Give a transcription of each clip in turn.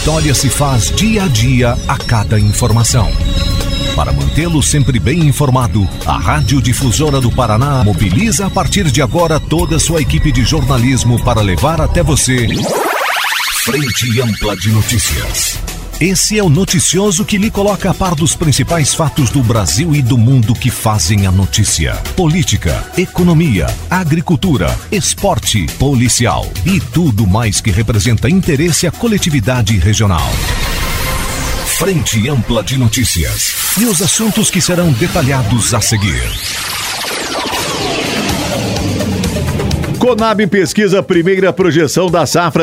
história se faz dia a dia a cada informação. Para mantê-lo sempre bem informado, a Rádio Difusora do Paraná mobiliza a partir de agora toda a sua equipe de jornalismo para levar até você Frente Ampla de Notícias. Esse é o noticioso que lhe coloca a par dos principais fatos do Brasil e do mundo que fazem a notícia. Política, economia, agricultura, esporte, policial e tudo mais que representa interesse à coletividade regional. Frente Ampla de Notícias. E os assuntos que serão detalhados a seguir. Conab pesquisa a primeira projeção da safra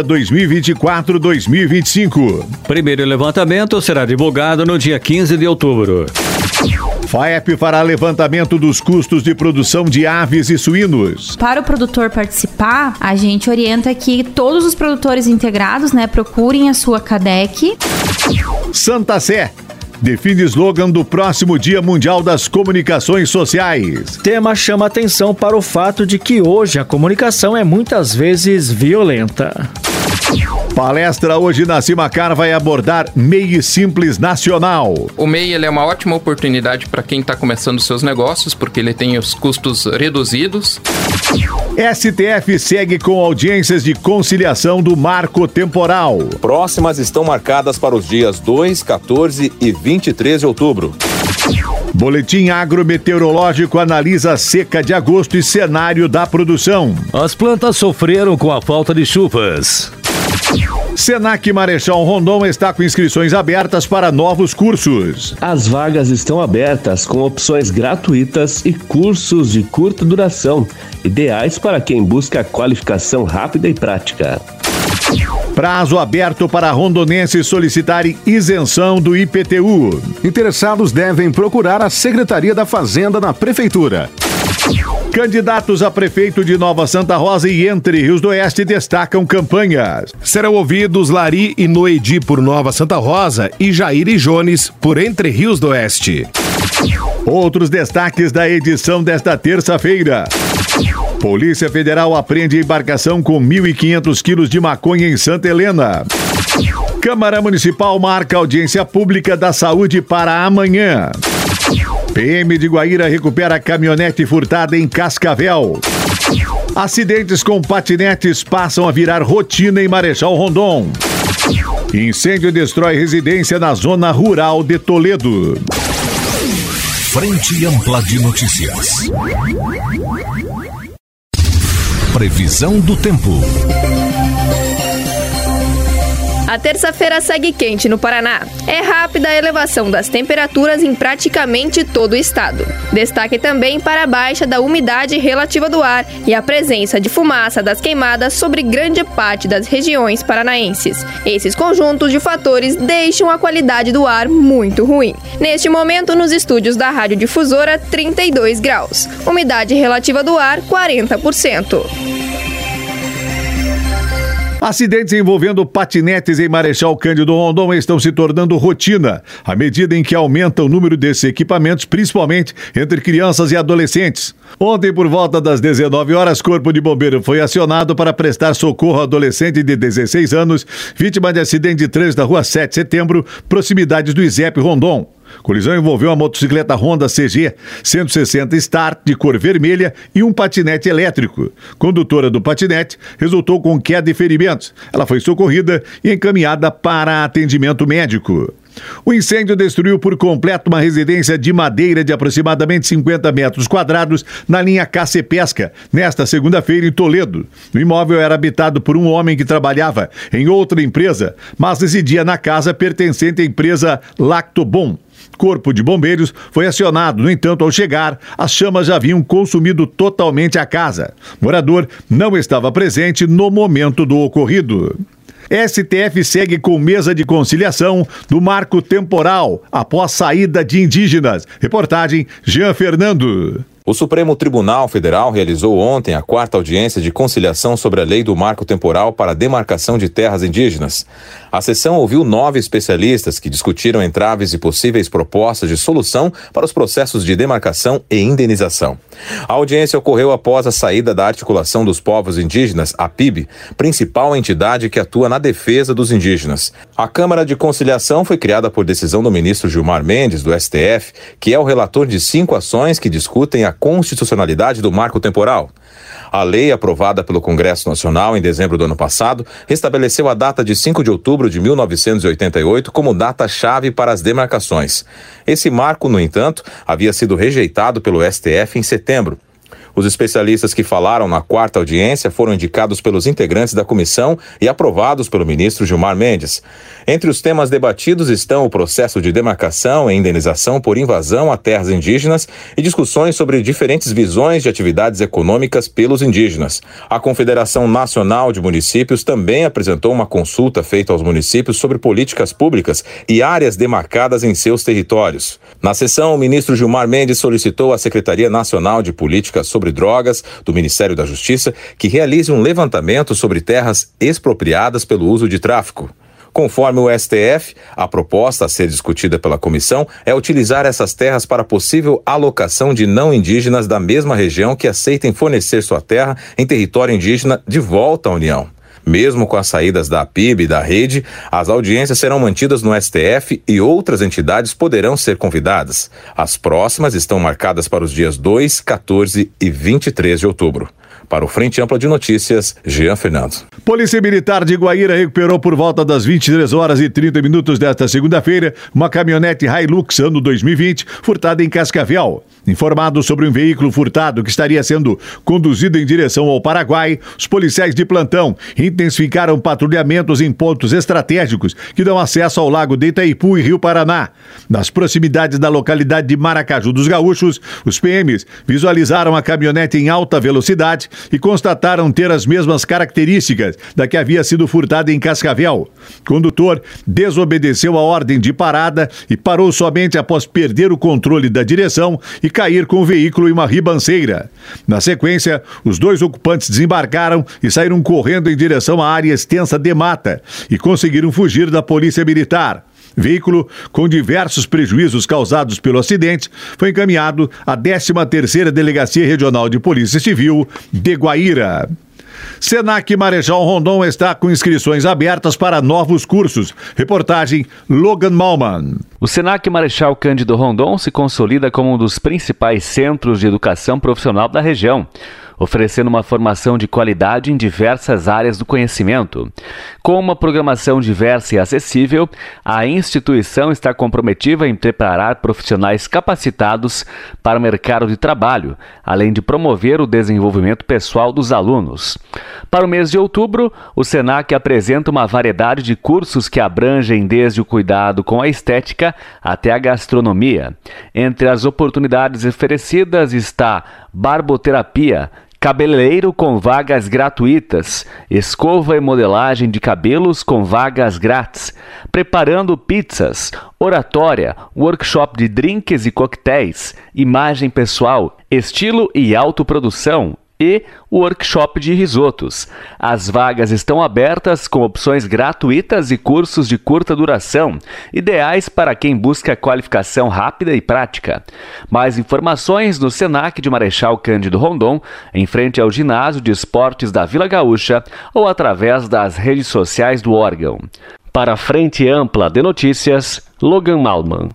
2024-2025. Primeiro levantamento será divulgado no dia 15 de outubro. FAEP fará levantamento dos custos de produção de aves e suínos. Para o produtor participar, a gente orienta que todos os produtores integrados, procurem a sua CADEC. Santa Sé define slogan do próximo Dia Mundial das Comunicações Sociais. Tema chama atenção para o fato de que hoje a comunicação é muitas vezes violenta. Palestra hoje na Cimacar vai abordar MEI Simples Nacional. O MEI ele é uma ótima oportunidade para quem está começando seus negócios, porque ele tem os custos reduzidos. STF segue com audiências de conciliação do marco temporal. Próximas estão marcadas para os dias 2, 14 e 23 de outubro. Boletim agrometeorológico analisa a seca de agosto e cenário da produção. As plantas sofreram com a falta de chuvas. Senac Marechal Rondon está com inscrições abertas para novos cursos. As vagas estão abertas com opções gratuitas e cursos de curta duração, ideais para quem busca qualificação rápida e prática. Prazo aberto para rondonenses solicitarem isenção do IPTU. Interessados devem procurar a Secretaria da Fazenda na Prefeitura. Candidatos a prefeito de Nova Santa Rosa e Entre Rios do Oeste destacam campanhas. Serão ouvidos Lari e Noedi por Nova Santa Rosa e Jair e Jones por Entre Rios do Oeste. Outros destaques da edição desta terça-feira. Polícia Federal apreende embarcação com 1.500 quilos de maconha em Santa Helena. Câmara Municipal marca audiência pública da saúde para amanhã. PM de Guaíra recupera caminhonete furtada em Cascavel. Acidentes com patinetes passam a virar rotina em Marechal Rondon. Incêndio destrói residência na zona rural de Toledo. Frente Ampla de Notícias. Previsão do tempo. A terça-feira segue quente no Paraná. É rápida a elevação das temperaturas em praticamente todo o estado. Destaque também para a baixa da umidade relativa do ar e a presença de fumaça das queimadas sobre grande parte das regiões paranaenses. Esses conjuntos de fatores deixam a qualidade do ar muito ruim. Neste momento, nos estúdios da Rádio Difusora, 32 graus. Umidade relativa do ar, 40%. Acidentes envolvendo patinetes em Marechal Cândido Rondon estão se tornando rotina, à medida em que aumenta o número desses equipamentos, principalmente entre crianças e adolescentes. Ontem, por volta das 19 horas, Corpo de Bombeiro foi acionado para prestar socorro ao adolescente de 16 anos, vítima de acidente de trânsito na Rua 7 de Setembro, proximidades do ISEP Rondon. Colisão envolveu uma motocicleta Honda CG 160 Start de cor vermelha e um patinete elétrico. Condutora do patinete resultou com queda e ferimentos. Ela foi socorrida e encaminhada para atendimento médico. O incêndio destruiu por completo uma residência de madeira de aproximadamente 50 metros quadrados na linha KC Pesca, nesta segunda-feira em Toledo. O imóvel era habitado por um homem que trabalhava em outra empresa, mas residia na casa pertencente à empresa Lactobon. Corpo de Bombeiros foi acionado, no entanto, ao chegar, as chamas já haviam consumido totalmente a casa. O morador não estava presente no momento do ocorrido. STF segue com mesa de conciliação do marco temporal após saída de indígenas. Reportagem Jean Fernando. O Supremo Tribunal Federal realizou ontem a 4ª audiência de conciliação sobre a lei do marco temporal para a demarcação de terras indígenas. A sessão ouviu 9 especialistas que discutiram entraves e possíveis propostas de solução para os processos de demarcação e indenização. A audiência ocorreu após a saída da Articulação dos Povos Indígenas, a PIB, principal entidade que atua na defesa dos indígenas. A Câmara de Conciliação foi criada por decisão do ministro Gilmar Mendes, do STF, que é o relator de 5 ações que discutem a constitucionalidade do marco temporal. A lei, aprovada pelo Congresso Nacional em dezembro do ano passado, restabeleceu a data de 5 de outubro de 1988 como data-chave para as demarcações. Esse marco, no entanto, havia sido rejeitado pelo STF em setembro. Os especialistas que falaram na 4ª audiência foram indicados pelos integrantes da comissão e aprovados pelo ministro Gilmar Mendes. Entre os temas debatidos estão o processo de demarcação e indenização por invasão a terras indígenas e discussões sobre diferentes visões de atividades econômicas pelos indígenas. A Confederação Nacional de Municípios também apresentou uma consulta feita aos municípios sobre políticas públicas e áreas demarcadas em seus territórios. Na sessão, o ministro Gilmar Mendes solicitou à Secretaria Nacional de Políticas sobre Drogas, do Ministério da Justiça, que realize um levantamento sobre terras expropriadas pelo uso de tráfico. Conforme o STF, a proposta a ser discutida pela comissão é utilizar essas terras para possível alocação de não indígenas da mesma região que aceitem fornecer sua terra em território indígena de volta à União. Mesmo com as saídas da PIB e da rede, as audiências serão mantidas no STF e outras entidades poderão ser convidadas. As próximas estão marcadas para os dias 2, 14 e 23 de outubro. Para o Frente Ampla de Notícias, Jean Fernando. Polícia Militar de Guaíra recuperou por volta das 23h30 desta segunda-feira uma caminhonete Hilux ano 2020 furtada em Cascavel. Informados sobre um veículo furtado que estaria sendo conduzido em direção ao Paraguai, os policiais de plantão intensificaram patrulhamentos em pontos estratégicos que dão acesso ao Lago de Itaipu e Rio Paraná. Nas proximidades da localidade de Maracaju dos Gaúchos, os PMs visualizaram a caminhonete em alta velocidade e constataram ter as mesmas características da que havia sido furtada em Cascavel. O condutor desobedeceu a ordem de parada e parou somente após perder o controle da direção e cair com o veículo em uma ribanceira. Na sequência, os 2 ocupantes desembarcaram e saíram correndo em direção à área extensa de mata e conseguiram fugir da polícia militar. Veículo com diversos prejuízos causados pelo acidente foi encaminhado à 13ª Delegacia Regional de Polícia Civil de Guaíra. Senac Marechal Rondon está com inscrições abertas para novos cursos. Reportagem Logan Malman. O Senac Marechal Cândido Rondon se consolida como um dos principais centros de educação profissional da região, oferecendo uma formação de qualidade em diversas áreas do conhecimento. Com uma programação diversa e acessível, a instituição está comprometida em preparar profissionais capacitados para o mercado de trabalho, além de promover o desenvolvimento pessoal dos alunos. Para o mês de outubro, o Senac apresenta uma variedade de cursos que abrangem desde o cuidado com a estética até a gastronomia. Entre as oportunidades oferecidas está barboterapia, cabeleireiro com vagas gratuitas, escova e modelagem de cabelos com vagas grátis, preparando pizzas, oratória, workshop de drinks e coquetéis, imagem pessoal, estilo e autoprodução e workshop de risotos. As vagas estão abertas com opções gratuitas e cursos de curta duração, ideais para quem busca qualificação rápida e prática. Mais informações no Senac de Marechal Cândido Rondon, em frente ao Ginásio de Esportes da Vila Gaúcha ou através das redes sociais do órgão. Para a Frente Ampla de Notícias, Logan Malman.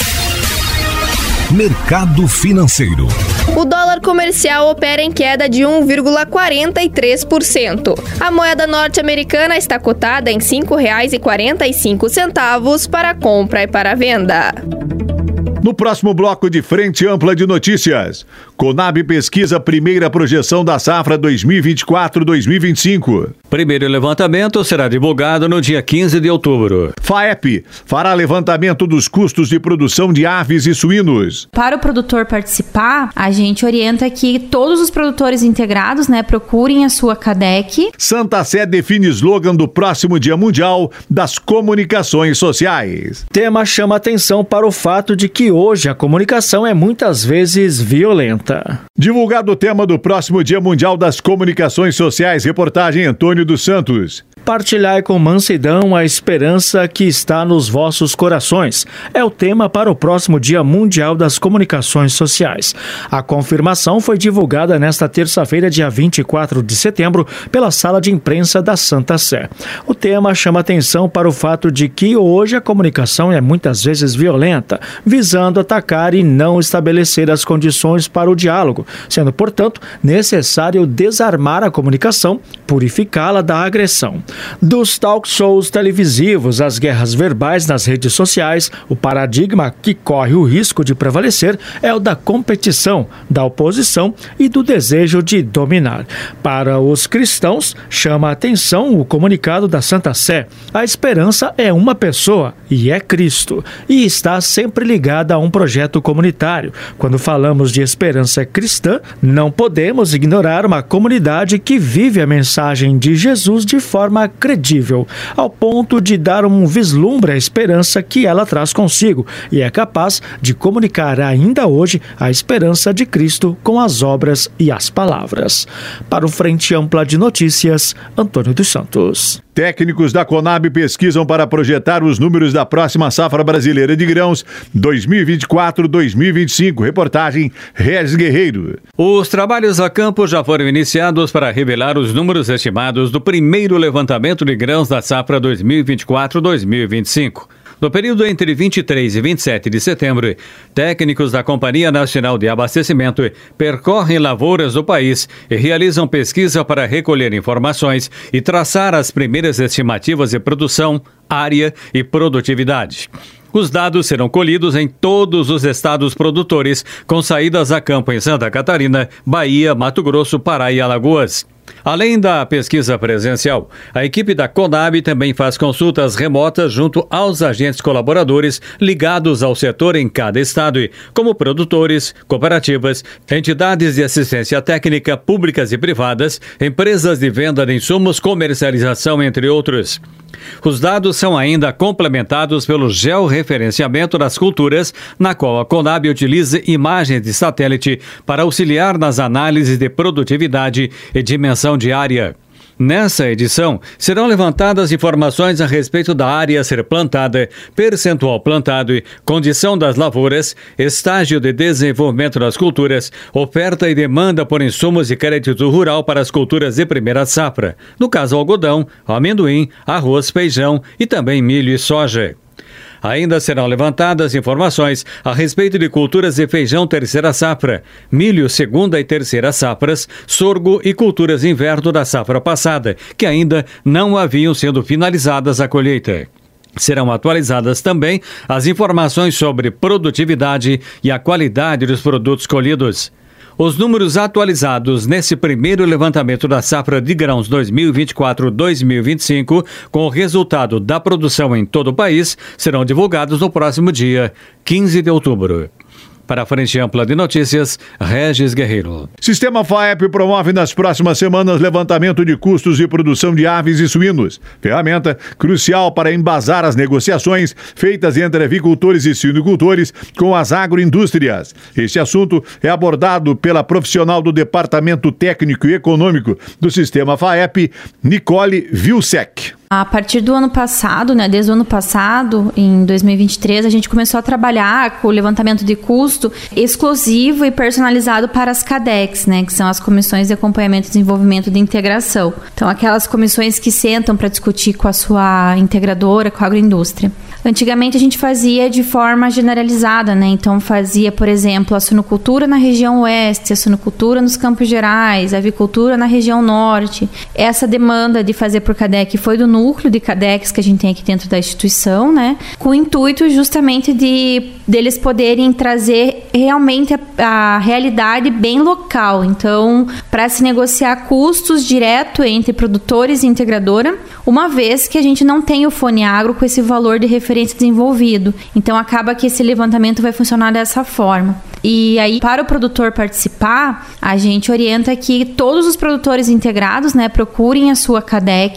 Mercado financeiro. O dólar comercial opera em queda de 1,43%. A moeda norte-americana está cotada em R$ 5,45 para compra e para venda. No próximo bloco de Frente Ampla de Notícias, Conab pesquisa primeira projeção da safra 2024-2025. Primeiro levantamento será divulgado no dia 15 de outubro. FAEP fará levantamento dos custos de produção de aves e suínos. Para o produtor participar, a gente orienta que todos os produtores integrados, procurem a sua CADEC. Santa Sé define slogan do próximo Dia Mundial das Comunicações Sociais. Tema chama atenção para o fato de que hoje a comunicação é muitas vezes violenta. comenta. Divulgado o tema do próximo Dia Mundial das Comunicações Sociais, reportagem Antônio dos Santos. Partilhai com mansidão a esperança que está nos vossos corações. É o tema para o próximo Dia Mundial das Comunicações Sociais. A confirmação foi divulgada nesta terça-feira, dia 24 de setembro, pela Sala de Imprensa da Santa Sé. O tema chama atenção para o fato de que hoje a comunicação é muitas vezes violenta, visando atacar e não estabelecer as condições para o diálogo, sendo, portanto, necessário desarmar a comunicação, purificá-la da agressão. Dos talk shows televisivos às guerras verbais nas redes sociais, o paradigma que corre o risco de prevalecer é o da competição, da oposição e do desejo de dominar. Para os cristãos, chama a atenção o comunicado da Santa Sé. A esperança é uma pessoa, e é Cristo, e está sempre ligada a um projeto comunitário. Quando falamos de esperança cristã, não podemos ignorar uma comunidade que vive a mensagem de Jesus de forma credível, ao ponto de dar um vislumbre à esperança que ela traz consigo e é capaz de comunicar ainda hoje a esperança de Cristo com as obras e as palavras. Para o Frente Ampla de Notícias, Antônio dos Santos. Técnicos da Conab pesquisam para projetar os números da próxima safra brasileira de grãos 2024-2025. Reportagem Regis Guerreiro. Os trabalhos a campo já foram iniciados para revelar os números estimados do primeiro levantamento de grãos da safra 2024-2025. No período entre 23 e 27 de setembro, técnicos da Companhia Nacional de Abastecimento percorrem lavouras do país e realizam pesquisa para recolher informações e traçar as primeiras estimativas de produção, área e produtividade. Os dados serão colhidos em todos os estados produtores, com saídas a campo em Santa Catarina, Bahia, Mato Grosso, Pará e Alagoas. Além da pesquisa presencial, a equipe da Conab também faz consultas remotas junto aos agentes colaboradores ligados ao setor em cada estado, como produtores, cooperativas, entidades de assistência técnica públicas e privadas, empresas de venda de insumos, comercialização, entre outros. Os dados são ainda complementados pelo georreferenciamento das culturas, na qual a Conab utiliza imagens de satélite para auxiliar nas análises de produtividade e dimensão de área. Nessa edição, serão levantadas informações a respeito da área a ser plantada, percentual plantado, condição das lavouras, estágio de desenvolvimento das culturas, oferta e demanda por insumos e crédito rural para as culturas de primeira safra, no caso algodão, amendoim, arroz, feijão e também milho e soja. Ainda serão levantadas informações a respeito de culturas de feijão terceira safra, milho segunda e terceira safras, sorgo e culturas inverno da safra passada, que ainda não haviam sido finalizadas a colheita. Serão atualizadas também as informações sobre produtividade e a qualidade dos produtos colhidos. Os números atualizados nesse primeiro levantamento da safra de grãos 2024-2025, com o resultado da produção em todo o país, serão divulgados no próximo dia 15 de outubro. Para a Frente Ampla de Notícias, Regis Guerreiro. Sistema FAEP promove nas próximas semanas levantamento de custos de produção de aves e suínos. Ferramenta crucial para embasar as negociações feitas entre avicultores e suinocultores com as agroindústrias. Este assunto é abordado pela profissional do Departamento Técnico e Econômico do Sistema FAEP, Nicole Vilsec. A partir do ano passado, desde o ano passado, em 2023, a gente começou a trabalhar com o levantamento de custo exclusivo e personalizado para as CADECs, que são as Comissões de Acompanhamento e Desenvolvimento de Integração. Então, aquelas comissões que sentam para discutir com a sua integradora, com a agroindústria. Antigamente, a gente fazia de forma generalizada, Então, fazia, por exemplo, a suinocultura na região oeste, a suinocultura nos Campos Gerais, a avicultura na região norte. Essa demanda de fazer por CADEC foi do núcleo de CADECs que a gente tem aqui dentro da instituição, com o intuito justamente deles poderem trazer realmente a realidade bem local. Então, para se negociar custos direto entre produtores e integradora, uma vez que a gente não tem o FONEAGRO com esse valor de referência desenvolvido. Então, acaba que esse levantamento vai funcionar dessa forma. E aí, para o produtor participar, a gente orienta que todos os produtores integrados, procurem a sua CADEC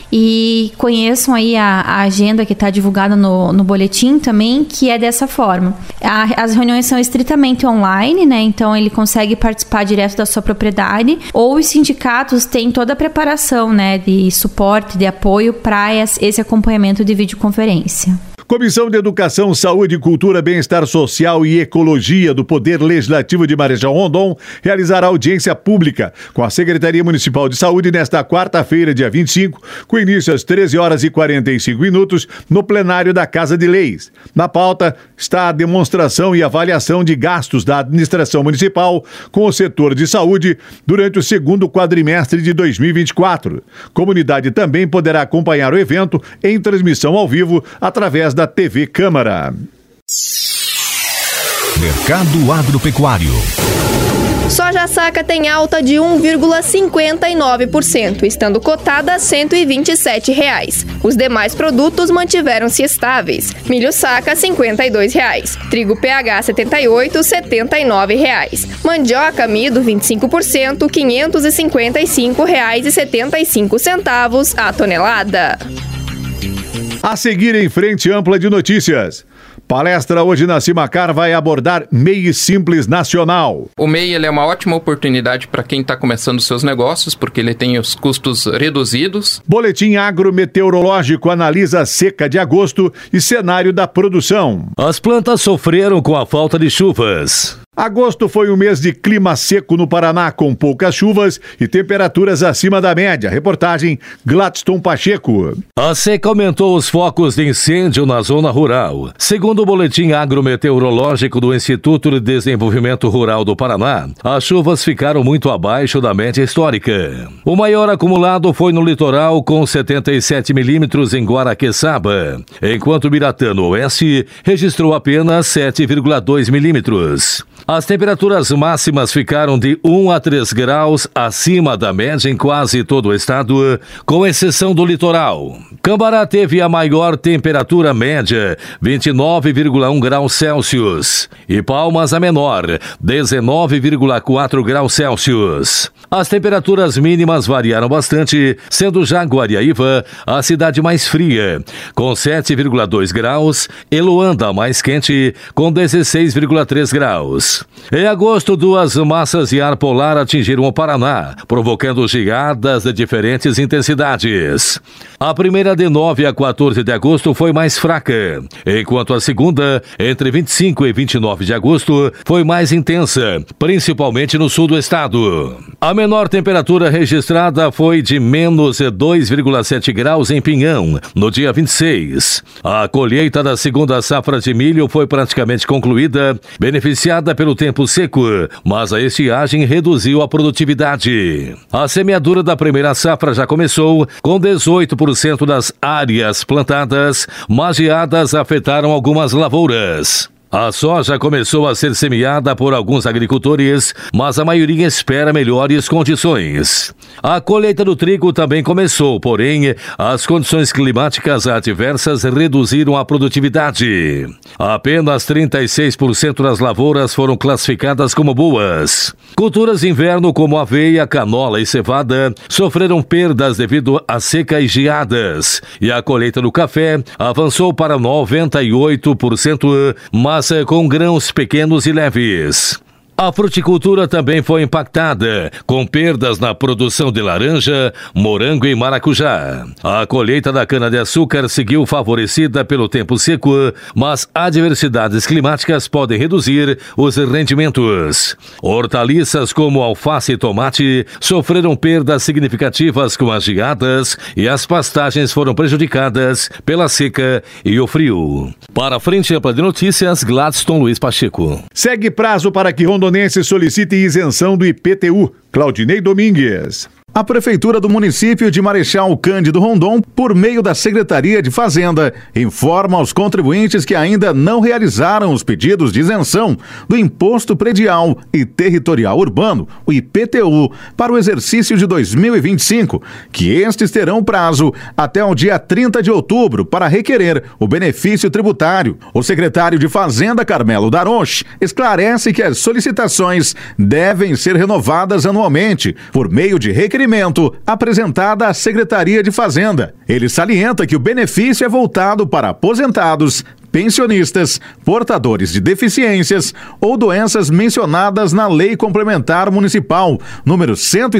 e conheçam aí a agenda que está divulgada no boletim também, que é dessa forma. As reuniões são estritamente online, né? Então ele consegue participar direto da sua propriedade, ou os sindicatos têm toda a preparação, né, de suporte, de apoio para esse acompanhamento de videoconferência. Comissão de Educação, Saúde, Cultura, Bem-Estar Social e Ecologia do Poder Legislativo de Marechal Rondon realizará audiência pública com a Secretaria Municipal de Saúde nesta quarta-feira, dia 25, com início às 13h45 no plenário da Casa de Leis. Na pauta está a demonstração e avaliação de gastos da administração municipal com o setor de saúde durante o segundo quadrimestre de 2024. Comunidade também poderá acompanhar o evento em transmissão ao vivo através da TV Câmara. Mercado Agropecuário. Soja saca tem alta de 1,59%, estando cotada a R$ 127,00. Os demais produtos mantiveram-se estáveis. Milho saca R$ 52,00. Trigo PH 78, R$ 79,00. Mandioca amido 25%, R$ 555,75 a tonelada. A seguir, em frente ampla de notícias. Palestra hoje na Cimacar vai abordar MEI Simples Nacional. O MEI ele é uma ótima oportunidade para quem está começando seus negócios, porque ele tem os custos reduzidos. Boletim agrometeorológico analisa a seca de agosto e cenário da produção. As plantas sofreram com a falta de chuvas. Agosto foi um mês de clima seco no Paraná, com poucas chuvas e temperaturas acima da média. Reportagem Gladstone Pacheco. A seca aumentou os focos de incêndio na zona rural. Segundo o boletim agrometeorológico do Instituto de Desenvolvimento Rural do Paraná, as chuvas ficaram muito abaixo da média histórica. O maior acumulado foi no litoral, com 77 milímetros em Guaraqueçaba, enquanto Biratã, no oeste, registrou apenas 7,2 milímetros. As temperaturas máximas ficaram de 1 a 3 graus acima da média em quase todo o estado, com exceção do litoral. Cambará teve a maior temperatura média, 29,1 graus Celsius, e Palmas a menor, 19,4 graus Celsius. As temperaturas mínimas variaram bastante, sendo Jaguariaíva a cidade mais fria, com 7,2 graus, e Luanda mais quente, com 16,3 graus. Em agosto, 2 massas de ar polar atingiram o Paraná, provocando geadas de diferentes intensidades. A primeira, de 9 a 14 de agosto, foi mais fraca, enquanto a segunda, entre 25 e 29 de agosto, foi mais intensa, principalmente no sul do estado. A menor temperatura registrada foi de menos 2,7 graus em Pinhão, no dia 26. A colheita da segunda safra de milho foi praticamente concluída, beneficiada pelo tempo seco, mas a estiagem reduziu a produtividade. A semeadura da primeira safra já começou, com 18% das áreas plantadas, mas geadas afetaram algumas lavouras. A soja começou a ser semeada por alguns agricultores, mas a maioria espera melhores condições. A colheita do trigo também começou, porém, as condições climáticas adversas reduziram a produtividade. Apenas 36% das lavouras foram classificadas como boas. Culturas de inverno como aveia, canola e cevada sofreram perdas devido à seca e geadas, e a colheita do café avançou para 98%, mas com grãos pequenos e leves. A fruticultura também foi impactada, com perdas na produção de laranja, morango e maracujá. A colheita da cana-de-açúcar seguiu favorecida pelo tempo seco, mas adversidades climáticas podem reduzir os rendimentos. Hortaliças como alface e tomate sofreram perdas significativas com as geadas e as pastagens foram prejudicadas pela seca e o frio. Para a Frente Ampla de Notícias, Gladstone Luiz Pacheco. Segue prazo para que rondonenses solicitem isenção do IPTU. Claudinei Domingues. A Prefeitura do município de Marechal Cândido Rondon, por meio da Secretaria de Fazenda, informa aos contribuintes que ainda não realizaram os pedidos de isenção do Imposto Predial e Territorial Urbano, o IPTU, para o exercício de 2025, que estes terão prazo até o dia 30 de outubro para requerer o benefício tributário. O secretário de Fazenda, Carmelo Daronchi, esclarece que as solicitações devem ser renovadas anualmente por meio de requerimento requerimento apresentado à Secretaria de Fazenda. Ele salienta que o benefício é voltado para aposentados, pensionistas, portadores de deficiências ou doenças mencionadas na Lei Complementar Municipal número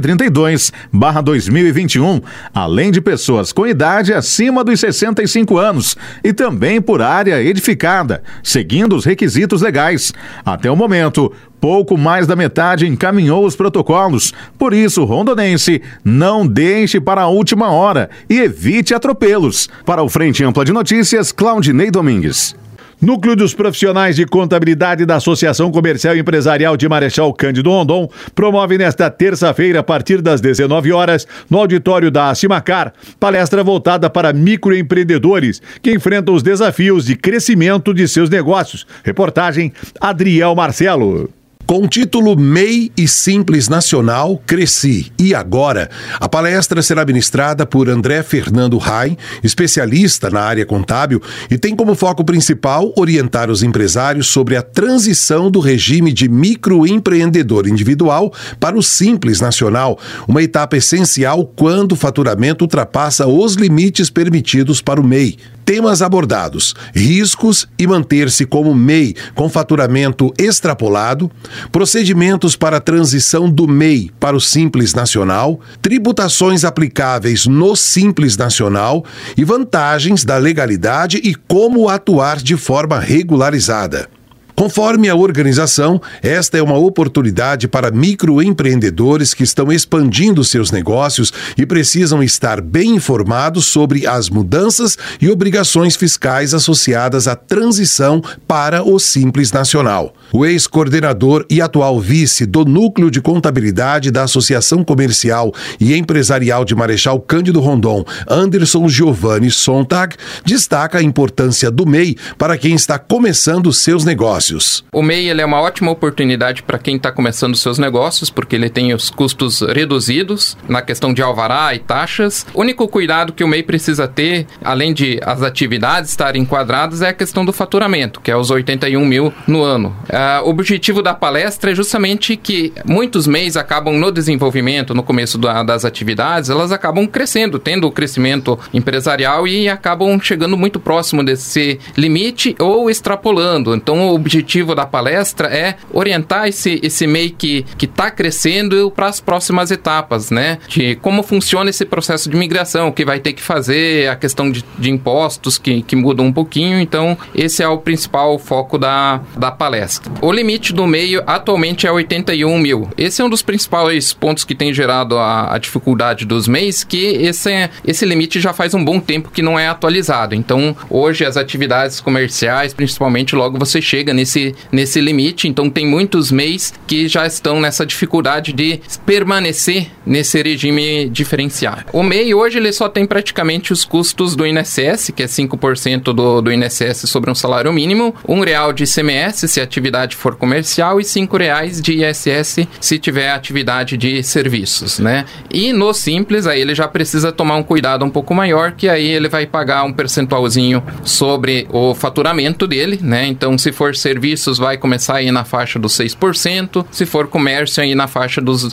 132/2021, além de pessoas com idade acima dos 65 anos e também por área edificada, seguindo os requisitos legais. Até o momento, pouco mais da metade encaminhou os protocolos. Por isso, rondonense, não deixe para a última hora e evite atropelos. Para o Frente Ampla de Notícias, Claudinei Domingues. Núcleo dos Profissionais de Contabilidade da Associação Comercial e Empresarial de Marechal Cândido Rondon promove nesta terça-feira, a partir das 19 horas, no auditório da Acimacar, palestra voltada para microempreendedores que enfrentam os desafios de crescimento de seus negócios. Reportagem Adriel Marcelo. Com o título MEI e Simples Nacional, Cresci e Agora, a palestra será ministrada por André Fernando Rai, especialista na área contábil, e tem como foco principal orientar os empresários sobre a transição do regime de microempreendedor individual para o Simples Nacional, uma etapa essencial quando o faturamento ultrapassa os limites permitidos para o MEI. Temas abordados: riscos e manter-se como MEI com faturamento extrapolado, procedimentos para a transição do MEI para o Simples Nacional, tributações aplicáveis no Simples Nacional e vantagens da legalidade e como atuar de forma regularizada. Conforme a organização, esta é uma oportunidade para microempreendedores que estão expandindo seus negócios e precisam estar bem informados sobre as mudanças e obrigações fiscais associadas à transição para o Simples Nacional. O ex-coordenador e atual vice do Núcleo de Contabilidade da Associação Comercial e Empresarial de Marechal Cândido Rondon, Anderson Giovanni Sontag, destaca a importância do MEI para quem está começando seus negócios. O MEI ele é uma ótima oportunidade para quem está começando seus negócios, porque ele tem os custos reduzidos na questão de alvará e taxas. O único cuidado que o MEI precisa ter, além de as atividades estarem enquadradas, é a questão do faturamento, que é os 81 mil no ano. O objetivo da palestra é justamente que muitos MEIs acabam no desenvolvimento, no começo das atividades, elas acabam crescendo, tendo o crescimento empresarial e acabam chegando muito próximo desse limite ou extrapolando. Então, o objetivo da palestra é orientar esse MEI que está crescendo para as próximas etapas, né? De como funciona esse processo de migração, o que vai ter que fazer, a questão de impostos que mudam um pouquinho. Então, esse é o principal foco da palestra. O limite do MEI atualmente é 81 mil. Esse é um dos principais pontos que tem gerado a dificuldade dos MEIs, que esse limite já faz um bom tempo que não é atualizado. Então, hoje as atividades comerciais, principalmente, logo você chega nesse limite, então tem muitos MEIs que já estão nessa dificuldade de permanecer nesse regime diferenciado. O MEI hoje ele só tem praticamente os custos do INSS, que é 5% do INSS sobre um salário mínimo, R$1 de ICMS se a atividade for comercial e R$5 de ISS se tiver atividade de serviços, né? E no Simples, aí ele já precisa tomar um cuidado um pouco maior, que aí ele vai pagar um percentualzinho sobre o faturamento dele, né? Então, se for serviços, vai começar aí na faixa dos 6%, se for comércio, aí na faixa dos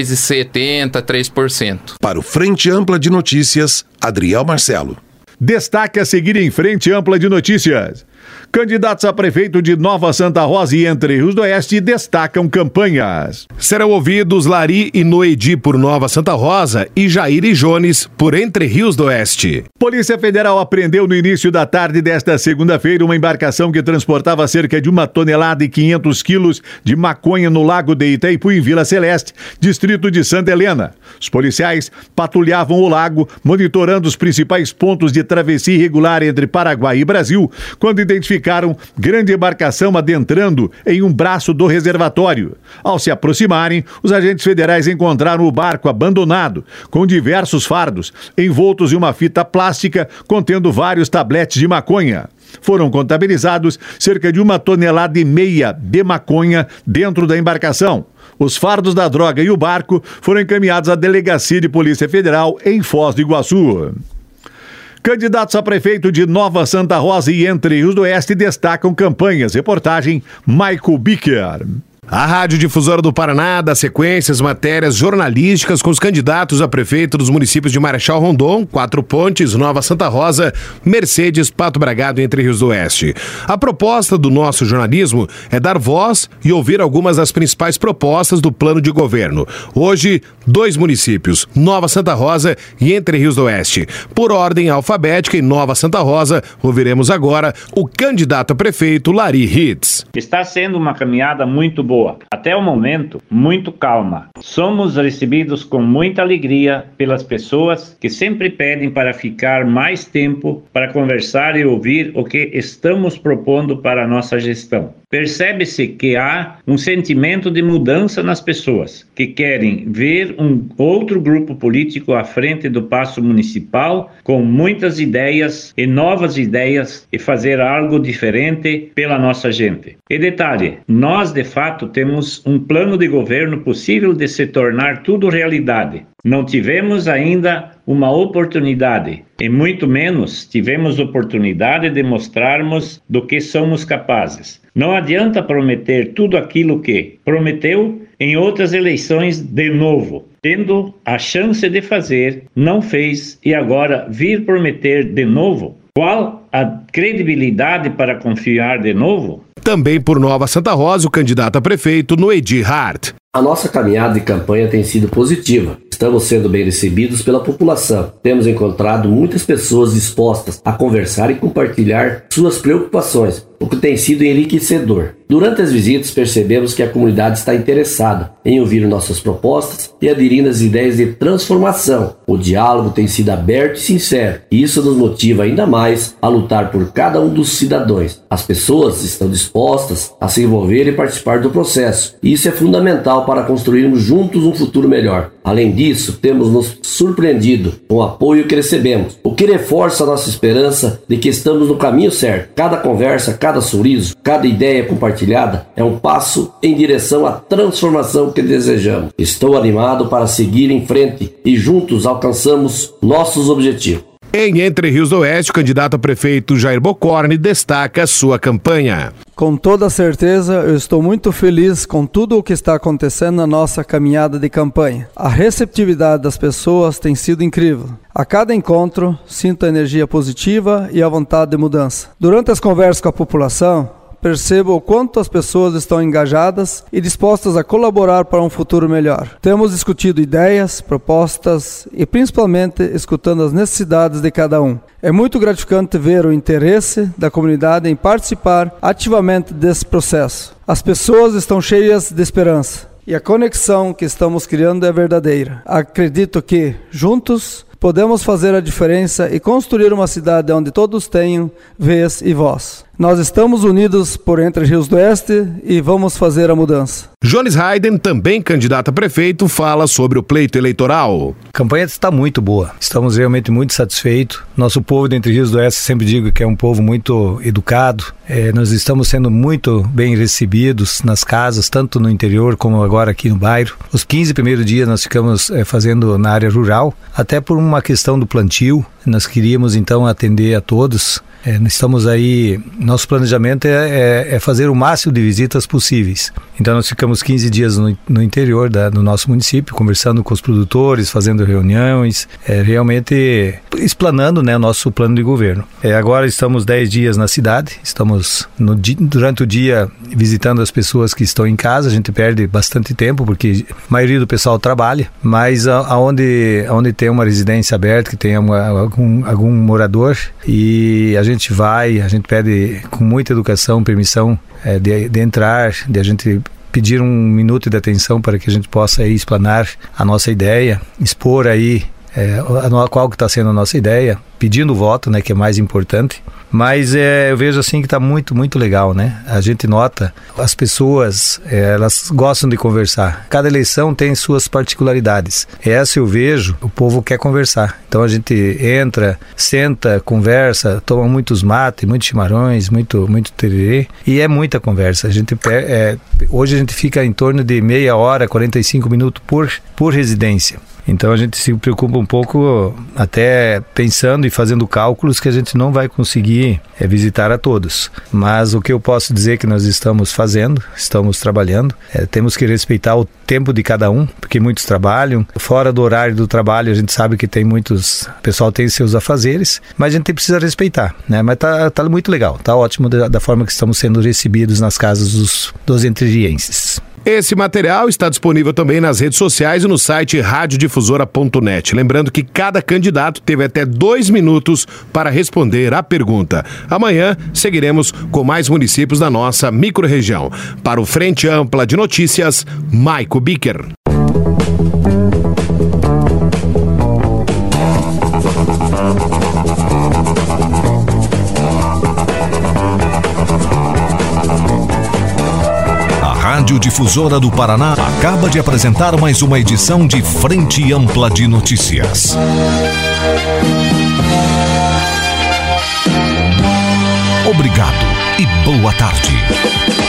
2,70%, 3%. Para o Frente Ampla de Notícias, Adriel Marcelo. Destaque a seguir em Frente Ampla de Notícias. Candidatos a prefeito de Nova Santa Rosa e Entre Rios do Oeste destacam campanhas. Serão ouvidos Lari e Noedi por Nova Santa Rosa e Jair e Jones por Entre Rios do Oeste. Polícia Federal apreendeu no início da tarde desta segunda-feira uma embarcação que transportava cerca de 1 tonelada e 500 quilos de maconha no lago de Itaipu, em Vila Celeste, distrito de Santa Helena. Os policiais patrulhavam o lago, monitorando os principais pontos de travessia irregular entre Paraguai e Brasil, quando identificaram grande embarcação adentrando em um braço do reservatório. Ao se aproximarem, os agentes federais encontraram o barco abandonado, com diversos fardos, envoltos em uma fita plástica contendo vários tabletes de maconha. Foram contabilizados cerca de 1,5 tonelada de maconha dentro da embarcação. Os fardos da droga e o barco foram encaminhados à Delegacia de Polícia Federal em Foz do Iguaçu. Candidatos a prefeito de Nova Santa Rosa e Entre Rios do Oeste destacam campanhas. Reportagem Michael Bicker. A Rádio Difusora do Paraná dá sequências, matérias jornalísticas com os candidatos a prefeito dos municípios de Marechal Rondon, Quatro Pontes, Nova Santa Rosa, Mercedes, Pato Bragado e Entre Rios do Oeste. A proposta do nosso jornalismo é dar voz e ouvir algumas das principais propostas do plano de governo. Hoje, 2 municípios, Nova Santa Rosa e Entre Rios do Oeste. Por ordem alfabética, em Nova Santa Rosa, ouviremos agora o candidato a prefeito, Lari Hitz. Está sendo uma caminhada muito boa. Até o momento, muito calma. Somos recebidos com muita alegria pelas pessoas que sempre pedem para ficar mais tempo para conversar e ouvir o que estamos propondo para a nossa gestão. Percebe-se que há um sentimento de mudança nas pessoas, que querem ver um outro grupo político à frente do Paço Municipal com muitas ideias e novas ideias e fazer algo diferente pela nossa gente. E detalhe, nós de fato temos um plano de governo possível de se tornar tudo realidade. Não tivemos ainda uma oportunidade, e muito menos tivemos oportunidade de mostrarmos do que somos capazes. Não adianta prometer tudo aquilo que prometeu em outras eleições de novo. Tendo a chance de fazer, não fez e agora vir prometer de novo? Qual a credibilidade para confiar de novo? Também por Nova Santa Rosa, o candidato a prefeito, Noedi Hart. A nossa caminhada de campanha tem sido positiva. Estamos sendo bem recebidos pela população. Temos encontrado muitas pessoas dispostas a conversar e compartilhar suas preocupações, o que tem sido enriquecedor. Durante as visitas, percebemos que a comunidade está interessada em ouvir nossas propostas e aderindo às ideias de transformação. O diálogo tem sido aberto e sincero, e isso nos motiva ainda mais a lutar por cada um dos cidadãos. As pessoas estão dispostas a se envolver e participar do processo, e isso é fundamental para construirmos juntos um futuro melhor. Além disso, temos nos surpreendido com o apoio que recebemos, o que reforça a nossa esperança de que estamos no caminho certo. Cada conversa, cada sorriso, cada ideia compartilhada é um passo em direção à transformação que desejamos. Estou animado para seguir em frente e juntos alcançamos nossos objetivos. Em Entre Rios do Oeste, o candidato a prefeito Jair Bocorni destaca sua campanha. Com toda certeza, eu estou muito feliz com tudo o que está acontecendo na nossa caminhada de campanha. A receptividade das pessoas tem sido incrível. A cada encontro, sinto a energia positiva e a vontade de mudança. Durante as conversas com a população, percebo o quanto as pessoas estão engajadas e dispostas a colaborar para um futuro melhor. Temos discutido ideias, propostas e principalmente escutando as necessidades de cada um. É muito gratificante ver o interesse da comunidade em participar ativamente desse processo. As pessoas estão cheias de esperança e a conexão que estamos criando é verdadeira. Acredito que, juntos, podemos fazer a diferença e construir uma cidade onde todos tenham vez e voz. Nós estamos unidos por Entre Rios do Oeste e vamos fazer a mudança. Jones Hayden, também candidato a prefeito, fala sobre o pleito eleitoral. A campanha está muito boa. Estamos realmente muito satisfeitos. Nosso povo de Entre Rios do Oeste, sempre digo que é um povo muito educado. Nós estamos sendo muito bem recebidos nas casas, tanto no interior como agora aqui no bairro. Os 15 primeiros dias nós ficamos fazendo na área rural, até por uma questão do plantio. Nós queríamos então atender a todos. Estamos aí, nosso planejamento é fazer o máximo de visitas possíveis. Então nós ficamos 15 dias no interior do nosso município, conversando com os produtores, fazendo reuniões, realmente explanando, né, o nosso plano de governo. Agora estamos 10 dias na cidade, estamos durante o dia visitando as pessoas que estão em casa. A gente perde bastante tempo porque a maioria do pessoal trabalha, mas aonde tem uma residência aberta, que tem algum morador, e a gente pede com muita educação, permissão de entrar, de a gente pedir 1 minuto de atenção para que a gente possa aí explanar a nossa ideia, expor aí qual que está sendo a nossa ideia, pedindo voto, né, que é mais importante. Mas eu vejo assim que está muito, muito legal, né? A gente nota, as pessoas, elas gostam de conversar. Cada eleição tem suas particularidades. Essa eu vejo, o povo quer conversar. Então a gente entra, senta, conversa, toma muitos mates, muitos chimarrões, muito tererê, e é muita conversa. Hoje a gente fica em torno de meia hora, 45 minutos por residência. Então a gente se preocupa um pouco, até pensando e fazendo cálculos que a gente não vai conseguir visitar a todos. Mas o que eu posso dizer que nós estamos fazendo, estamos trabalhando, temos que respeitar o tempo de cada um, porque muitos trabalham. Fora do horário do trabalho, a gente sabe que tem muitos... O pessoal tem seus afazeres, mas a gente precisa respeitar, né? Mas tá muito legal, tá ótimo da forma que estamos sendo recebidos nas casas dos entrerrienses. Esse material está disponível também nas redes sociais e no site radiodifusora.net. Lembrando que cada candidato teve até 2 minutos para responder à pergunta. Amanhã seguiremos com mais municípios da nossa microrregião. Para o Frente Ampla de Notícias, Maico Bicker. Rádio Difusora do Paraná acaba de apresentar mais uma edição de Frente Ampla de Notícias. Obrigado e boa tarde.